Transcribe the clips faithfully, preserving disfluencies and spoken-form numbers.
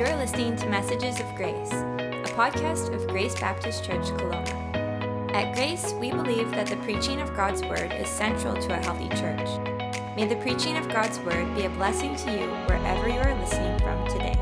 You're listening to Messages of Grace, a podcast of Grace Baptist Church, Kelowna. At Grace, we believe that the preaching of God's Word is central to a healthy church. May the preaching of God's Word be a blessing to you wherever you are listening from today.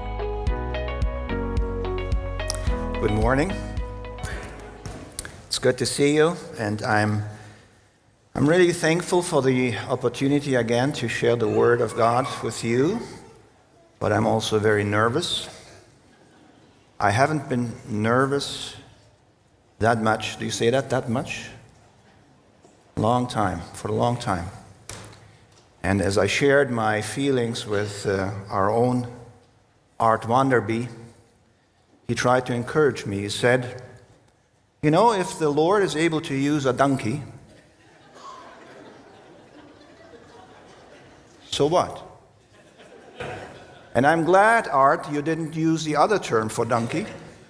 Good morning. It's good to see you, and I'm I'm really thankful for the opportunity again to share the Word of God with you, but I'm also very nervous. I haven't been nervous that much. Do you say that, that much? Long time, for a long time. And as I shared my feelings with uh, our own Art Wanderby, he tried to encourage me. He said, you know, if the Lord is able to use a donkey, so what? And I'm glad, Art, you didn't use the other term for donkey.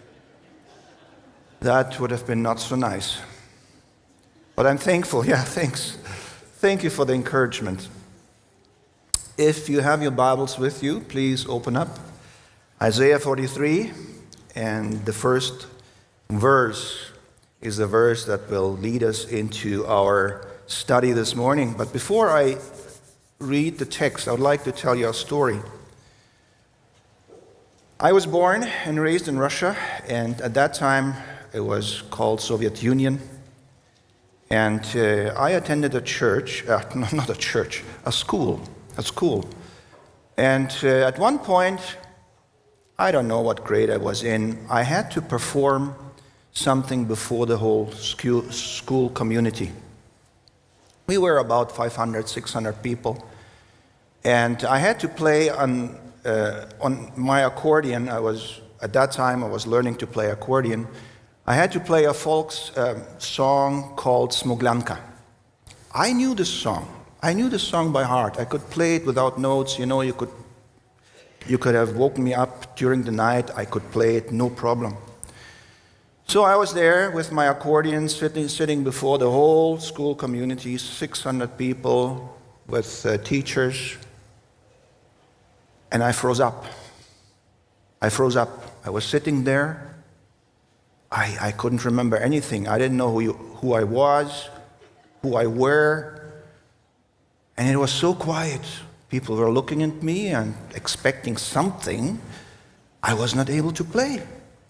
That would have been not so nice. But I'm thankful. Yeah, thanks. Thank you for the encouragement. If you have your Bibles with you, please open up Isaiah forty-three, and the first verse is the verse that will lead us into our study this morning. But before I read the text, I would like to tell you a story. I was born and raised in Russia, and at that time it was called Soviet Union. And uh, I attended a church, uh, no, not a church, a school, a school. And uh, at one point, I don't know what grade I was in, I had to perform something before the whole school, school community. We were about five hundred, six hundred people. And I had to play on, uh, on my accordion. I was, at that time, I was learning to play accordion. I had to play a folk uh, song called Smuglanka. I knew this song. I knew this song by heart. I could play it without notes. You know, you could, you could have woken me up during the night. I could play it, no problem. So I was there with my accordion, sitting, sitting before the whole school community, six hundred people, with uh, teachers. And I froze up. I froze up. I was sitting there. I, I couldn't remember anything. I didn't know who, you, who I was, who I were. And it was so quiet. People were looking at me and expecting something. I was not able to play.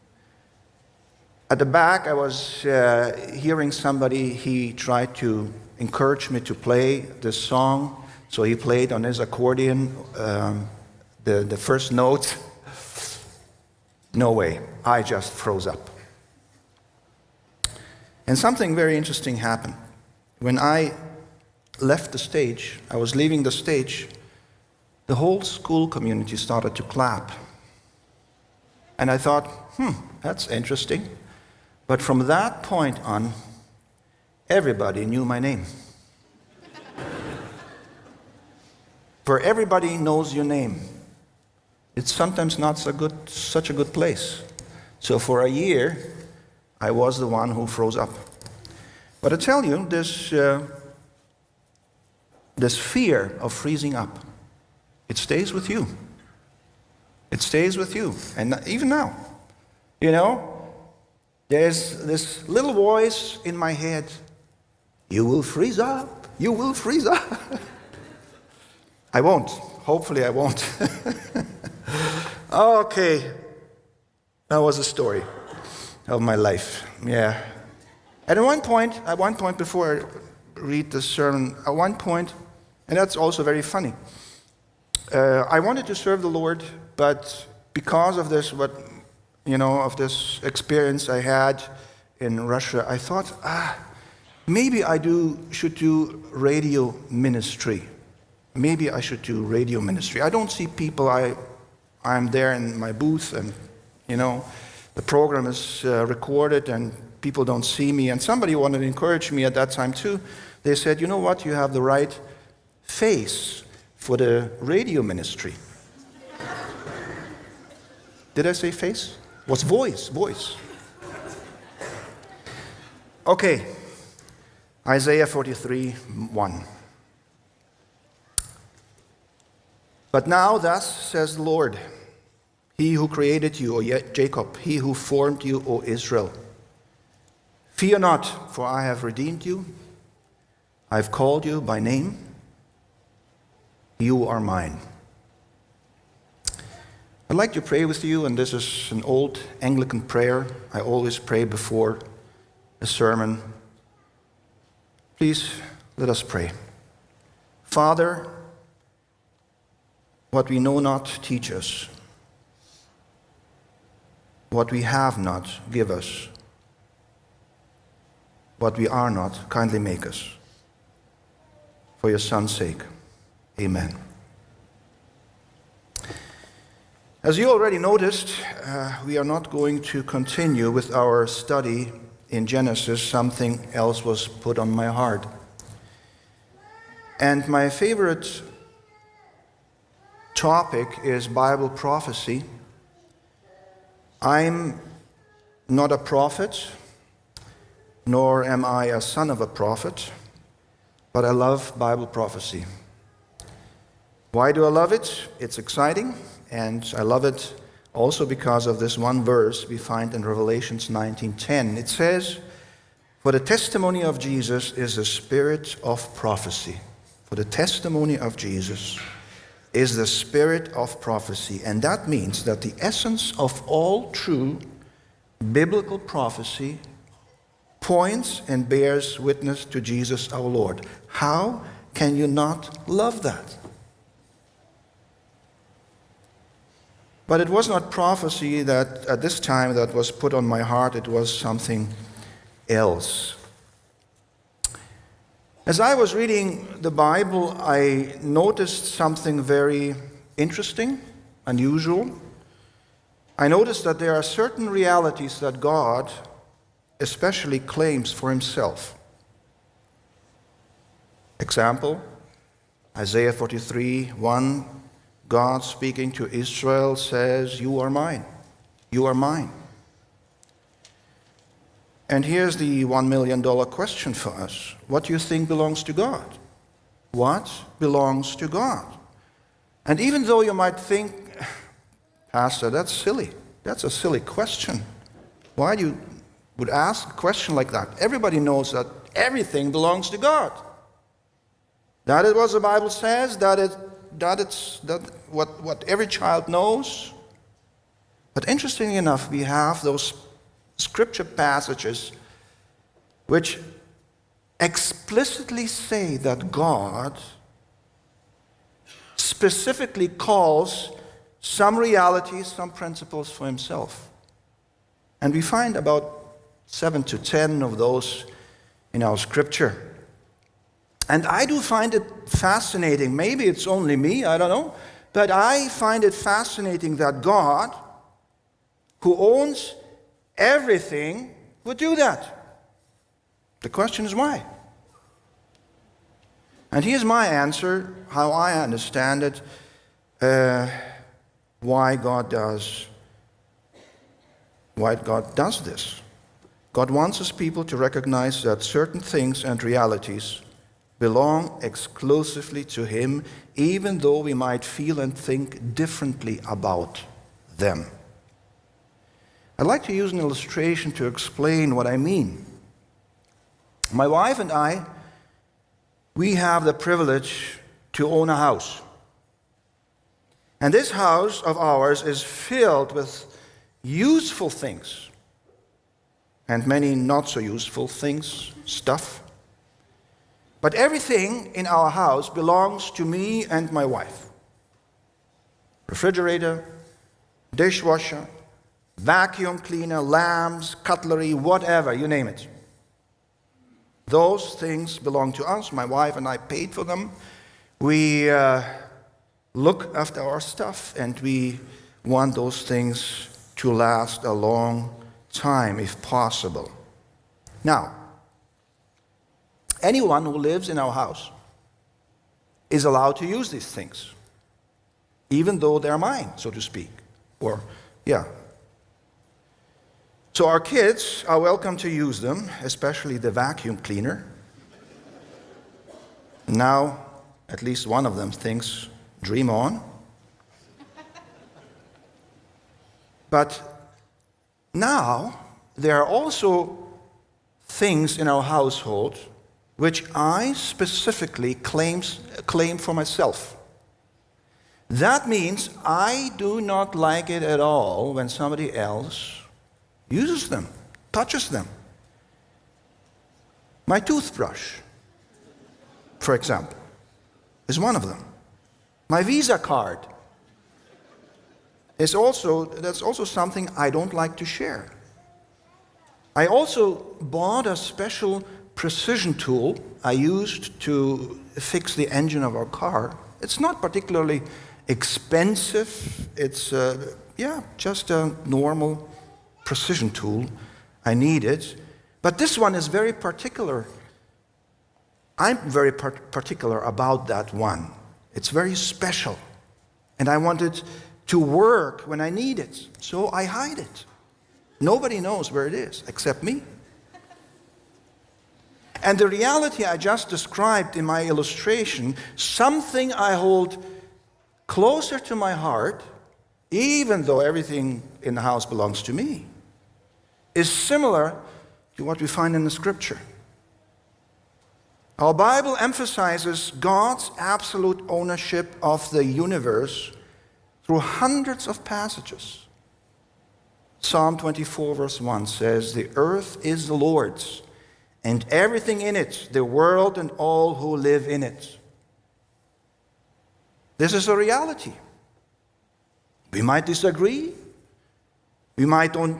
At the back, I was uh, hearing somebody. He tried to encourage me to play this song. So he played on his accordion um, the, the first note. No way. I just froze up. And something very interesting happened. When I left the stage, I was leaving the stage, the whole school community started to clap. And I thought, hmm, that's interesting. But from that point on, everybody knew my name. For everybody knows your name. It's sometimes not so good, such a good place. So for a year, I was the one who froze up. But I tell you, this, uh, this fear of freezing up, it stays with you. It stays with you, and even now. You know, there's this little voice in my head, you will freeze up, you will freeze up. I won't, hopefully I won't. Okay, that was a story of my life, yeah. At one point, at one point before I read the sermon, at one point, and that's also very funny, uh, I wanted to serve the Lord, but because of this, what you know, of this experience I had in Russia, I thought, ah, maybe I do should do radio ministry. Maybe I should do radio ministry. I don't see people. I, I'm there in my booth, and you know, the program is uh, recorded, and people don't see me. And somebody wanted to encourage me at that time too. They said, you know what? You have the right face for the radio ministry. Did I say face? It was voice, voice. Okay, Isaiah forty-three, one. But now thus says the Lord, He who created you, O Jacob, he who formed you, O Israel. Fear not, for I have redeemed you. I have called you by name. You are mine. I'd like to pray with you, and this is an old Anglican prayer. I always pray before a sermon. Please, let us pray. Father, what we know not, teach us. What we have not, give us. What we are not, kindly make us. For your Son's sake, amen. As you already noticed, uh, we are not going to continue with our study in Genesis. Something else was put on my heart. And my favorite topic is Bible prophecy. I'm not a prophet, nor am I a son of a prophet, but I love Bible prophecy. Why do I love it? It's exciting, and I love it also because of this one verse we find in Revelation nineteen ten. It says, "For the testimony of Jesus is the spirit of prophecy." For the testimony of Jesus is the spirit of prophecy. And that means that the essence of all true biblical prophecy points and bears witness to Jesus our Lord. How can you not love that? But it was not prophecy that at this time that was put on my heart, it was something else. As I was reading the Bible, I noticed something very interesting, unusual. I noticed that there are certain realities that God especially claims for himself. Example, Isaiah forty-three, one, God speaking to Israel says, "You are mine, you are mine." And here's the one million dollar question for us. What do you think belongs to God? What belongs to God? And even though you might think, Pastor, that's silly. That's a silly question. Why do you would ask a question like that? Everybody knows that everything belongs to God. That is what the Bible says, that it that it's that what, what every child knows. But interestingly enough, we have those scripture passages which explicitly say that God specifically calls some realities, some principles for himself. And we find about seven to ten of those in our scripture. And I do find it fascinating. Maybe it's only me, I don't know. But I find it fascinating that God, who owns everything, would do that. The question is why? And here's my answer, how I understand it, uh, why God does, why God does this. God wants his people to recognize that certain things and realities belong exclusively to him, even though we might feel and think differently about them. I'd like to use an illustration to explain what I mean. My wife and I, we have the privilege to own a house. And this house of ours is filled with useful things and many not so useful things, stuff. But everything in our house belongs to me and my wife. Refrigerator, dishwasher, vacuum cleaner, lamps, cutlery, whatever, you name it. Those things belong to us. My wife and I paid for them. We uh, look after our stuff, and we want those things to last a long time, if possible. Now, anyone who lives in our house is allowed to use these things, even though they're mine, so to speak. Or, yeah. So our kids are welcome to use them, especially the vacuum cleaner. Now, at least one of them thinks, dream on. But now, there are also things in our household which I specifically claims, claim for myself. That means I do not like it at all when somebody else uses them, touches them. My toothbrush, for example, is one of them. My Visa card is also, that's also something I don't like to share. I also bought a special precision tool I used to fix the engine of our car. It's not particularly expensive. It's, uh, yeah, just a normal precision tool. I need it. But this one is very particular. I'm very par- particular about that one. It's very special. And I want it to work when I need it. So I hide it. Nobody knows where it is except me. And the reality I just described in my illustration, something I hold closer to my heart, even though everything in the house belongs to me, is similar to what we find in the Scripture. Our Bible emphasizes God's absolute ownership of the universe through hundreds of passages. Psalm twenty-four, verse one says, "The earth is the Lord's, and everything in it, the world and all who live in it." This is a reality. We might disagree. We might don't,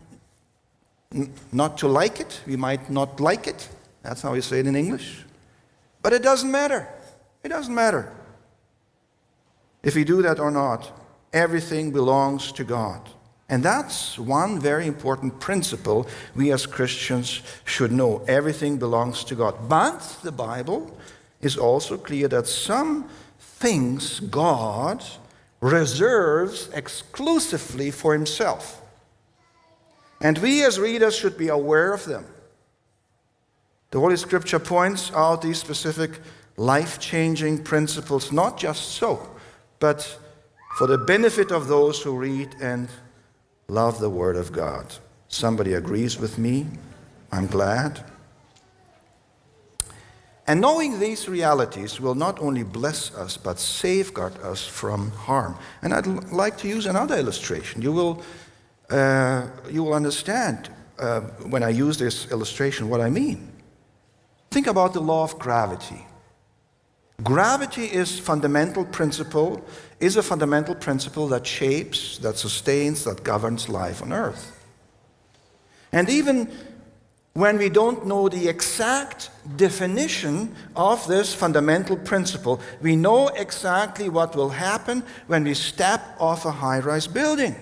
not to like it. We might not like it. That's how we say it in English. But it doesn't matter. It doesn't matter if we do that or not. Everything belongs to God. And that's one very important principle we as Christians should know. Everything belongs to God. But the Bible is also clear that some things God reserves exclusively for himself. And we as readers should be aware of them. The Holy Scripture points out these specific life-changing principles, not just so, but for the benefit of those who read and love the Word of God. Somebody agrees with me. I'm glad. And knowing these realities will not only bless us, but safeguard us from harm. And I'd l- like to use another illustration. You will, uh, you will understand uh, when I use this illustration what I mean. Think about the law of gravity. Gravity is fundamental principle, is a fundamental principle that shapes, that sustains, that governs life on earth. And even when we don't know the exact definition of this fundamental principle, we know exactly what will happen when we step off a high-rise building.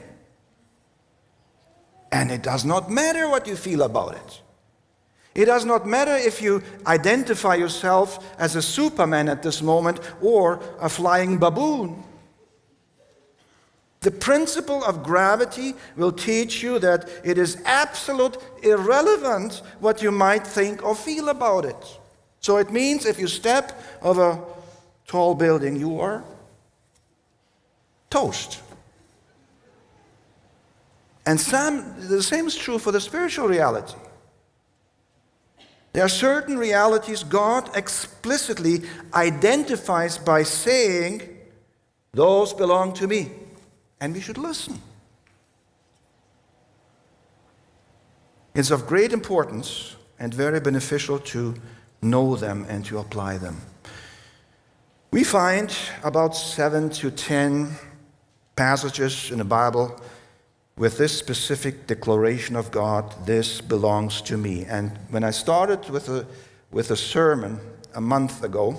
And it does not matter what you feel about it. It does not matter if you identify yourself as a Superman at this moment or a flying baboon. The principle of gravity will teach you that it is absolute irrelevant what you might think or feel about it. So it means if you step off a tall building, you are toast. And some, the same is true for the spiritual reality. There are certain realities God explicitly identifies by saying, "Those belong to me." And we should listen. It's of great importance and very beneficial to know them and to apply them. We find about seven to ten passages in the Bible with this specific declaration of God, "This belongs to me." And when I started with a, with a sermon a month ago,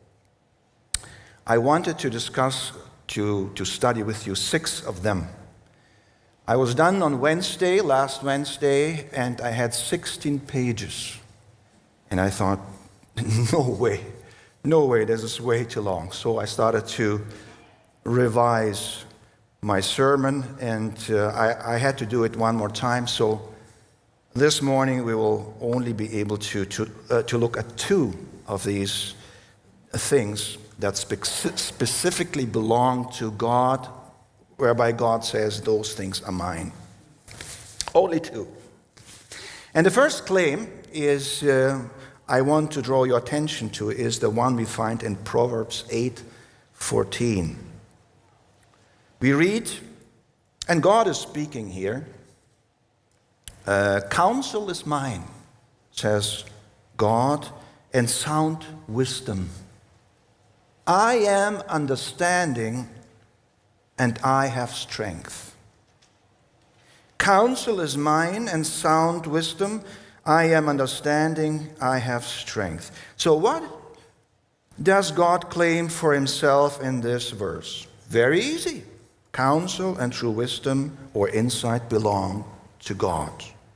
I wanted to discuss, to, to study with you six of them. I was done on Wednesday, last Wednesday, and I had sixteen pages. And I thought, no way, no way, this is way too long. So I started to revise my sermon, and uh, I, I had to do it one more time. So this morning we will only be able to, to, uh, to look at two of these things that spe- specifically belong to God whereby God says, those things are mine. Only two. And the first claim is, uh, I want to draw your attention to, is the one we find in Proverbs eight fourteen. We read, and God is speaking here, uh, counsel is mine, says God, and sound wisdom. I am understanding, and I have strength. Counsel is mine, and sound wisdom. I am understanding, I have strength. So what does God claim for himself in this verse? Very easy. Counsel and true wisdom or insight belong to God.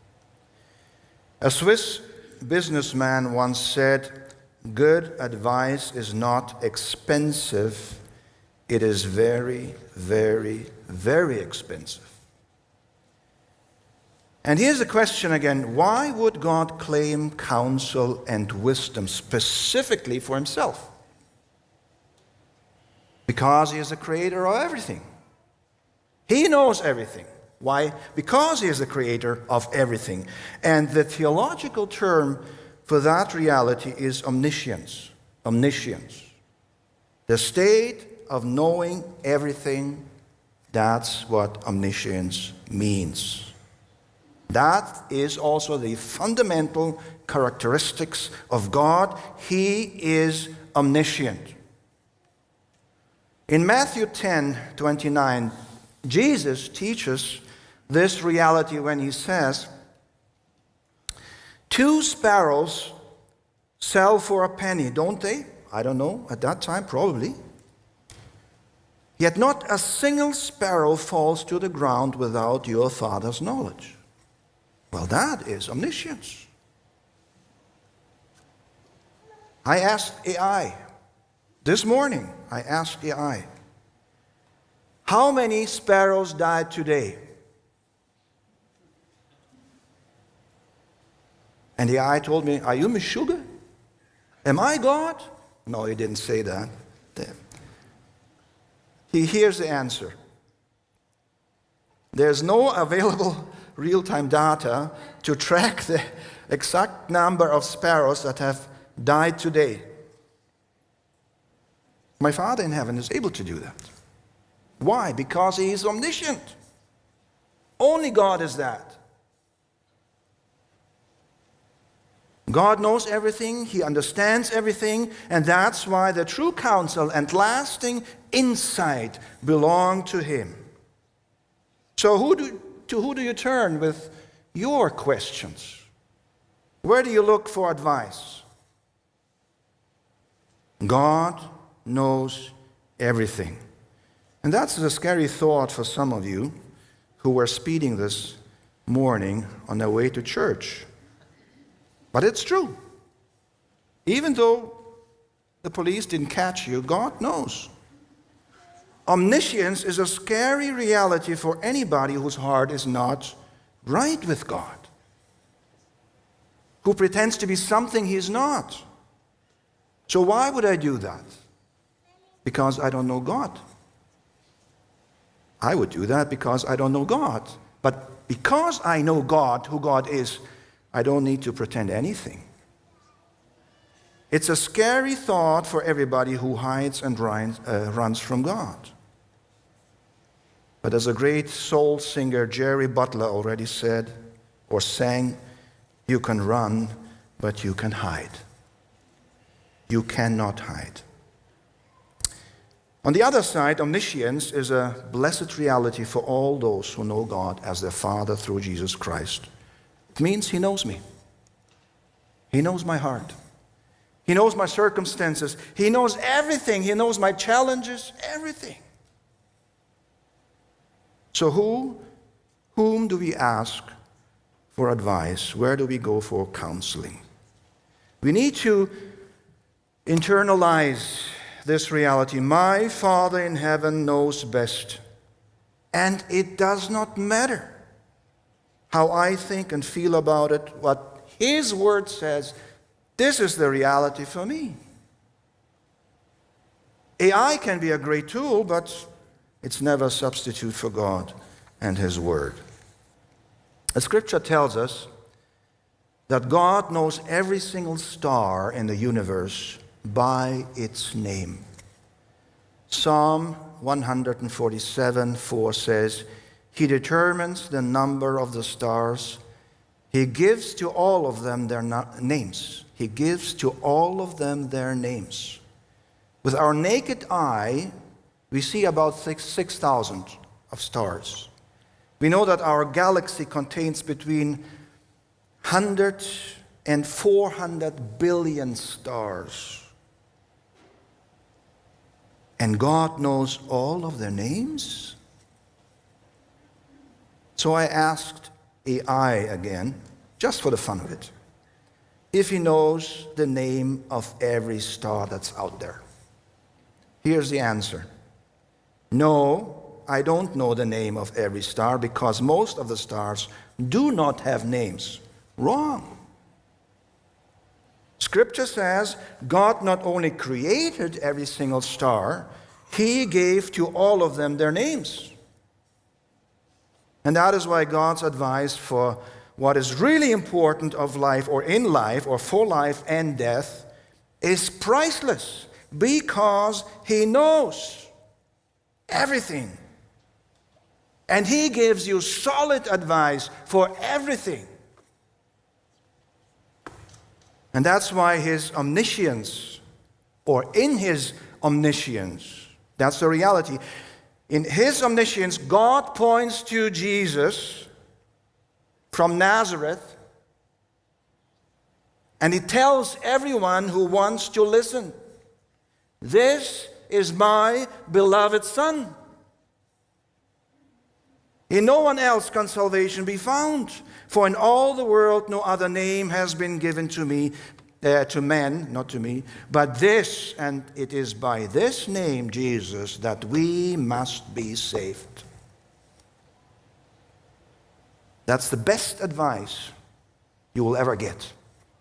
A Swiss businessman once said, good advice is not expensive. It is very, very, very expensive. And here's the question again. Why would God claim counsel and wisdom specifically for himself? Because he is the creator of everything. He knows everything. Why? Because he is the creator of everything. And the theological term for that reality is omniscience. Omniscience. The state of knowing everything, that's what omniscience means. That is also the fundamental characteristics of God. He is omniscient. In Matthew ten twenty-nine, Jesus teaches this reality when he says, two sparrows sell for a penny, don't they? I don't know. At that time, probably. Yet not a single sparrow falls to the ground without your Father's knowledge. Well, that is omniscience. I asked A I, this morning, I asked A I, how many sparrows died today? And the A I told me, are you Meshuggah? Am I God? No, he didn't say that. He hears the answer. There's no available real-time data to track the exact number of sparrows that have died today. My Father in heaven is able to do that. Why? Because he is omniscient. Only God is that. God knows everything, he understands everything, and that's why the true counsel and lasting insight belong to him. So who do, to who do you turn with your questions? Where do you look for advice? God knows everything. And that's a scary thought for some of you who were speeding this morning on their way to church. But it's true. Even though the police didn't catch you, God knows. Omniscience is a scary reality for anybody whose heart is not right with God, who pretends to be something he is not. So why would I do that? Because I don't know God. I would do that because I don't know God. But because I know God, who God is, I don't need to pretend anything. It's a scary thought for everybody who hides and runs, uh, runs from God. But as a great soul singer, Jerry Butler, already said or sang, you can run, but you can hide. You cannot hide. On the other side, omniscience is a blessed reality for all those who know God as their Father through Jesus Christ. It means he knows me. He knows my heart. He knows my circumstances. He knows everything. He knows my challenges, everything. So who, whom do we ask for advice? Where do we go for counseling? We need to internalize this reality. My Father in heaven knows best. And it does not matter how I think and feel about it. What his word says, this is the reality for me. A I can be a great tool, but It's never a substitute for God and His Word. The Scripture tells us that God knows every single star in the universe by its name. Psalm one forty-seven, four says, He determines the number of the stars. He gives to all of them their na- names. He gives to all of them their names. With our naked eye, we see about six thousand of stars. We know that our galaxy contains between one hundred and four hundred billion stars. And God knows all of their names? So I asked A I again, just for the fun of it, if he knows the name of every star that's out there. Here's the answer. No, I don't know the name of every star because most of the stars do not have names. Wrong. Scripture says God not only created every single star, He gave to all of them their names. And that is why God's advice for what is really important of life or in life or for life and death is priceless because He knows everything. And He gives you solid advice for everything. And that's why His omniscience, or in His omniscience, that's the reality. In His omniscience, God points to Jesus from Nazareth, and He tells everyone who wants to listen, this is my beloved Son. In no one else can salvation be found, for in all the world no other name has been given to me, uh, to men, not to me, but this, and it is by this name, Jesus, that we must be saved. That's the best advice you will ever get.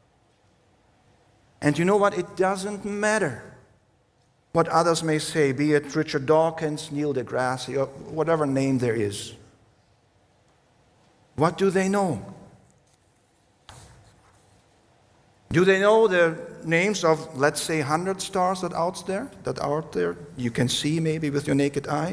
And you know what? It doesn't matter what others may say, be it Richard Dawkins, Neil deGrasse, or whatever name there is. What do they know? Do they know the names of, let's say, one hundred stars that out there, that are out there? You can see maybe with your naked eye.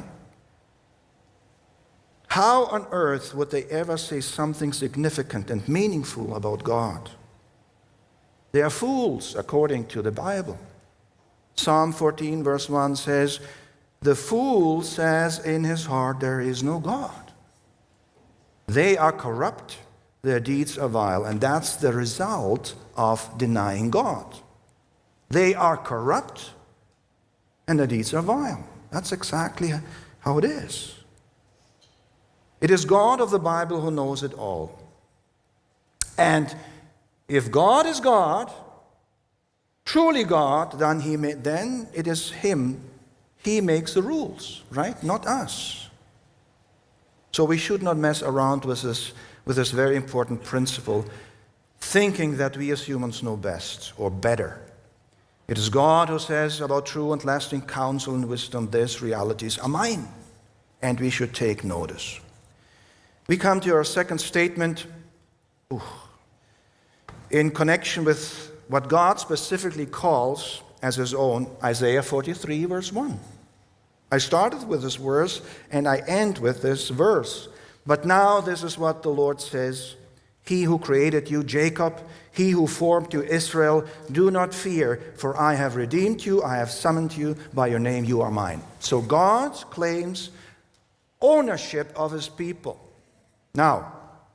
How on earth would they ever say something significant and meaningful about God? They are fools, according to the Bible. Psalm fourteen, verse one says, the fool says in his heart, there is no God. They are corrupt, their deeds are vile, and that's the result of denying God. They are corrupt, and their deeds are vile. That's exactly how it is. It is God of the Bible who knows it all. And if God is God, truly God, then, he may, then it is Him. He makes the rules, right? Not us. So we should not mess around with this, with this very important principle, thinking that we as humans know best or better. It is God who says about true and lasting counsel and wisdom, these realities are mine, and we should take notice. We come to our second statement ooh, in connection with what God specifically calls as His own, Isaiah forty-three, verse one. I started with this verse, and I end with this verse. But now this is what the Lord says, He who created you, Jacob, He who formed you, Israel, do not fear, for I have redeemed you, I have summoned you, by your name you are mine. So God claims ownership of His people. Now,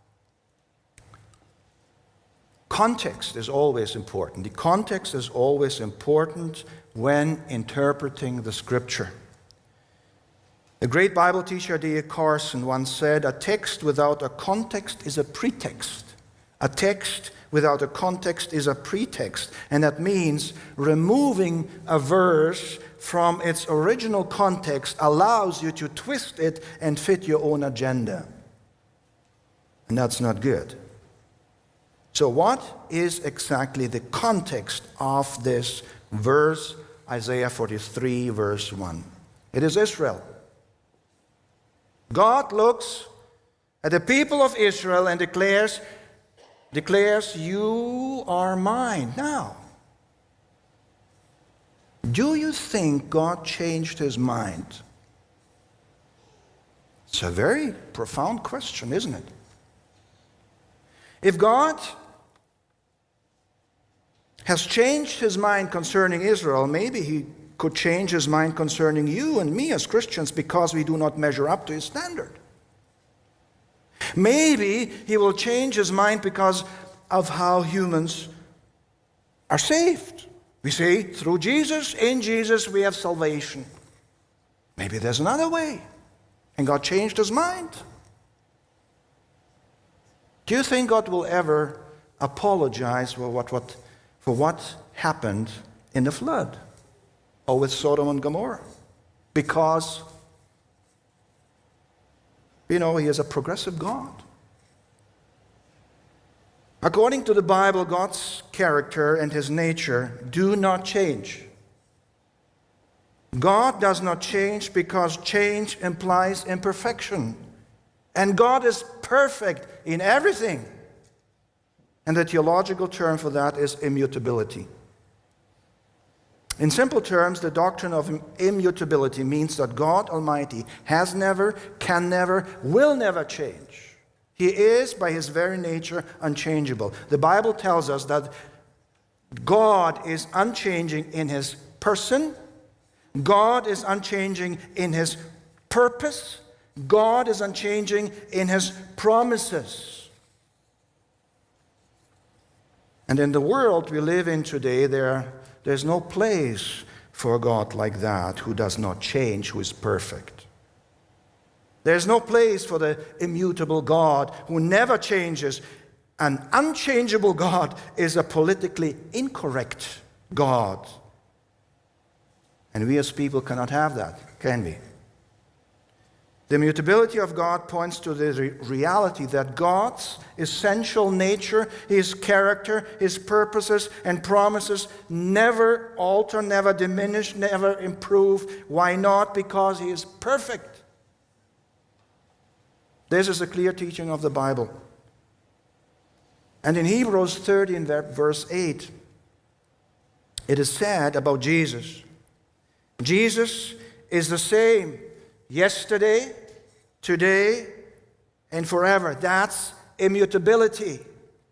context is always important. The context is always important when interpreting the Scripture. The great Bible teacher D A Carson once said, a text without a context is a pretext. A text without a context is a pretext. And that means removing a verse from its original context allows you to twist it and fit your own agenda. And that's not good. So what is exactly the context of this verse, Isaiah forty-three, verse one? It is Israel. God looks at the people of Israel and declares, declares, you are mine. Now, do you think God changed his mind? It's a very profound question, isn't it? If God has changed his mind concerning Israel, maybe he could change his mind concerning you and me as Christians because we do not measure up to his standard. Maybe he will change his mind because of how humans are saved. We say, through Jesus, in Jesus, we have salvation. Maybe there's another way, and God changed his mind. Do you think God will ever apologize for what, what, for what happened in the flood or with Sodom and Gomorrah? Because, you know, he is a progressive God. According to the Bible, God's character and his nature do not change. God does not change because change implies imperfection. And God is perfect in everything. And the theological term for that is immutability. In simple terms, the doctrine of immutability means that God Almighty has never, can never, will never change. He is, by his very nature, unchangeable. The Bible tells us that God is unchanging in his person. God is unchanging in his purpose. God is unchanging in his promises. And in the world we live in today, there, there's no place for a God like that who does not change, who is perfect. There's no place for the immutable God who never changes. An unchangeable God is a politically incorrect God. And we as people cannot have that, can we? The immutability of God points to the re- reality that God's essential nature, his character, his purposes and promises never alter, never diminish, never improve. Why not? Because he is perfect. This is a clear teaching of the Bible. And in Hebrews thirteen, verse eight, it is said about Jesus, Jesus is the same yesterday, today, and forever. That's immutability.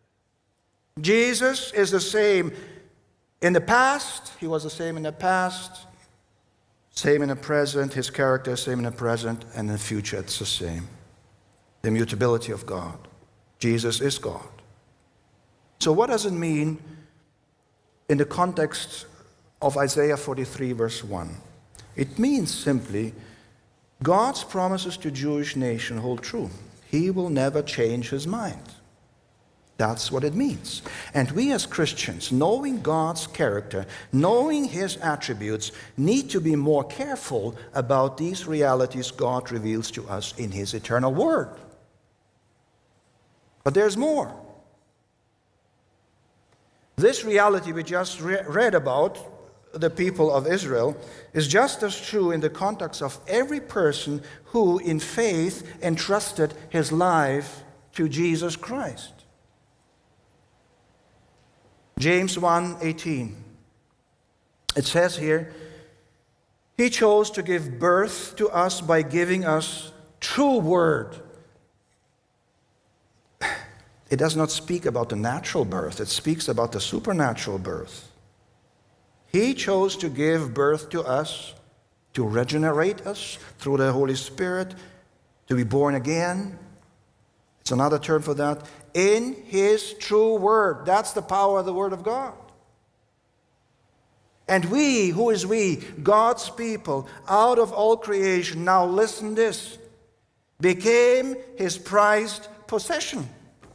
Jesus is the same in the past. He was the same in the past, same in the present. His character is same in the present, and in the future it's the same. The immutability of God. Jesus is God. So what does it mean in the context of Isaiah forty-three, verse one? It means simply God's promises to the Jewish nation hold true. He will never change his mind. That's what it means. And we as Christians, knowing God's character, knowing his attributes, need to be more careful about these realities God reveals to us in his eternal word. But there's more. This reality we just re- read about, the people of Israel, is just as true in the context of every person who in faith entrusted his life to Jesus Christ. James one eighteen. It says here, he chose to give birth to us by giving us true word. It does not speak about the natural birth. It speaks about the supernatural birth. He chose to give birth to us, to regenerate us through the Holy Spirit, to be born again. It's another term for that. In his true word. That's the power of the word of God. And we, who is we? God's people, out of all creation, now listen this, became his prized possession.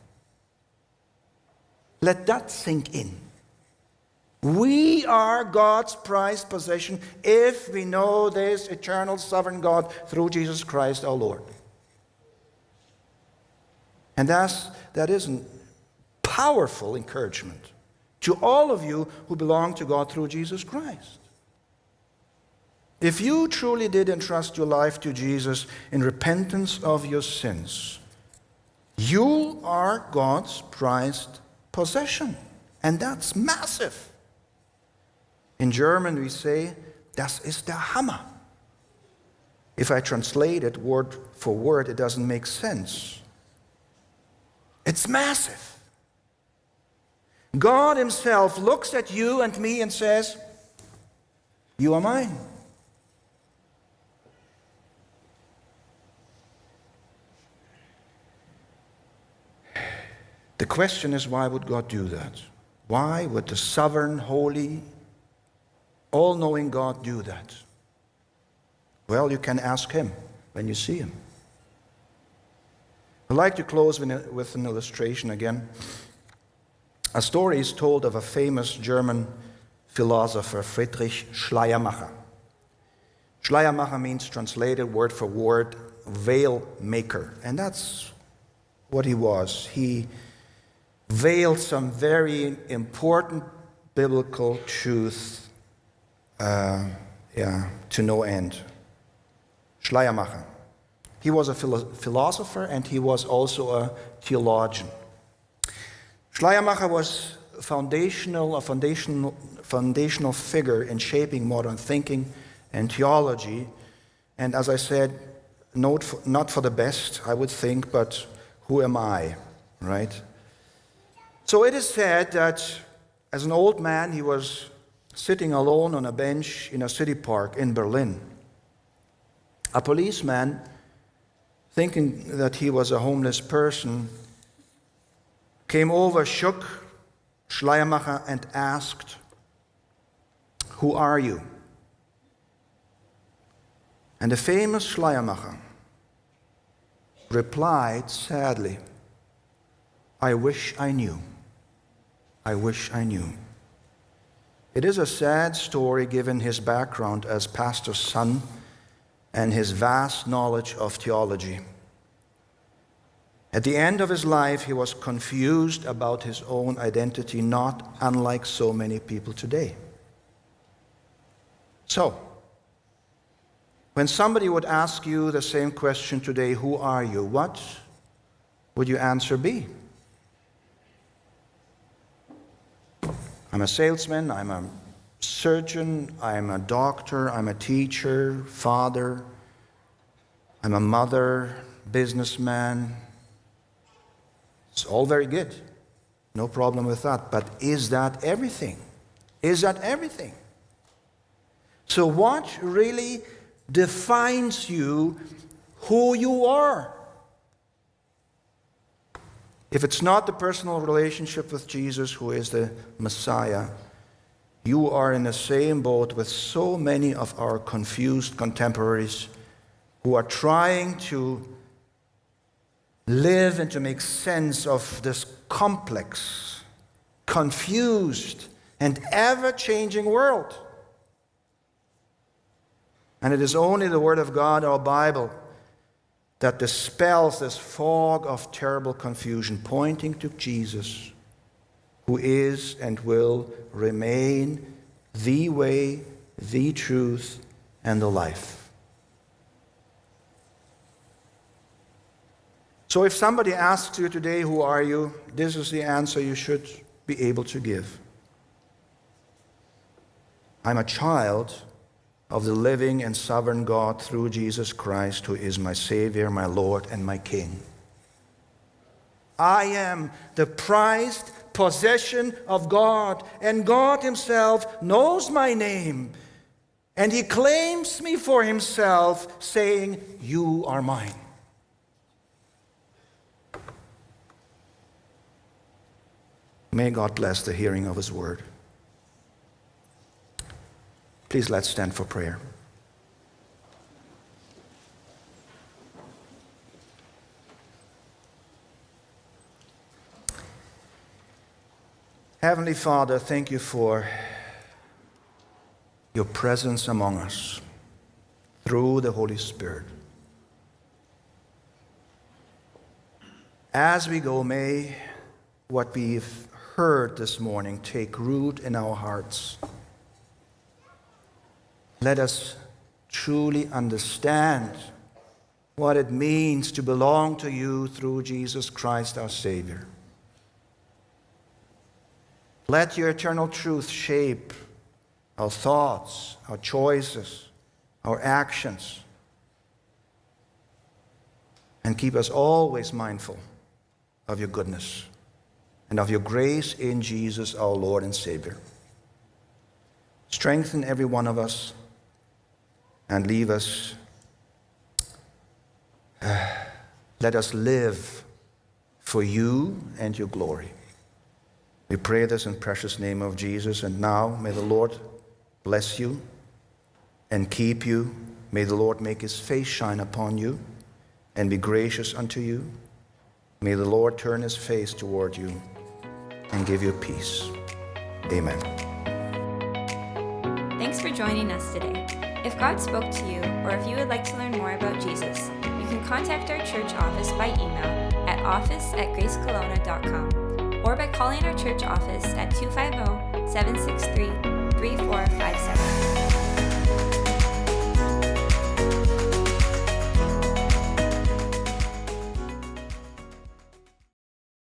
Let that sink in. We are God's prized possession if we know this eternal sovereign God through Jesus Christ our Lord. And that's, that is a powerful encouragement to all of you who belong to God through Jesus Christ. If you truly did entrust your life to Jesus in repentance of your sins, you are God's prized possession. And that's massive. In German we say, das ist der Hammer. If I translate it word for word, it doesn't make sense. It's massive. God himself looks at you and me and says, you are mine. The question is, why would God do that? Why would the sovereign, holy, all-knowing God do that? Well, you can ask him when you see him. I'd like to close with an illustration again. A story is told of a famous German philosopher, Friedrich Schleiermacher. Schleiermacher means, translated word for word, veil maker. And that's what he was. He veiled some very important biblical truth uh, yeah, to no end. Schleiermacher. He was a philo- philosopher and he was also a theologian. Schleiermacher was foundational, a foundational, foundational figure in shaping modern thinking and theology. And as I said, not for, not for the best, I would think, but who am I, right? So it is said that as an old man, he was sitting alone on a bench in a city park in Berlin. A policeman, thinking that he was a homeless person, came over, shook Schleiermacher and asked, "Who are you?" And the famous Schleiermacher replied sadly, "I wish I knew. I wish I knew." It is a sad story given his background as pastor's son and his vast knowledge of theology. At the end of his life, he was confused about his own identity, not unlike so many people today. So, when somebody would ask you the same question today, "Who are you?" what would your answer be? I'm a salesman, I'm a surgeon, I'm a doctor, I'm a teacher, father, I'm a mother, businessman. It's all very good. No problem with that. But is that everything? Is that everything? So what really defines you, who you are? If it's not the personal relationship with Jesus, who is the Messiah, you are in the same boat with so many of our confused contemporaries who are trying to live and to make sense of this complex, confused, and ever-changing world. And it is only the Word of God, our Bible, that dispels this fog of terrible confusion, pointing to Jesus, who is and will remain the way, the truth, and the life. So if somebody asks you today, "Who are you?" this is the answer you should be able to give. I'm a child of the living and sovereign God through Jesus Christ, who is my Savior, my Lord, and my King. I am the prized possession of God, and God himself knows my name, and he claims me for himself, saying, "You are mine." May God bless the hearing of his word. Please let's stand for prayer. Heavenly Father, thank you for your presence among us through the Holy Spirit. As we go, may what we've heard this morning take root in our hearts. Let us truly understand what it means to belong to you through Jesus Christ our Savior. Let your eternal truth shape our thoughts, our choices, our actions, and keep us always mindful of your goodness and of your grace in Jesus our Lord and Savior. Strengthen every one of us and leave us, uh, let us live for you and your glory. We pray this in precious name of Jesus. And now may the Lord bless you and keep you. May the Lord make his face shine upon you and be gracious unto you. May the Lord turn his face toward you and give you peace. Amen. Thanks for joining us today. If God spoke to you, or if you would like to learn more about Jesus, you can contact our church office by email at office at grace kelowna dot com or by calling our church office at two five zero, seven six three, three four five seven.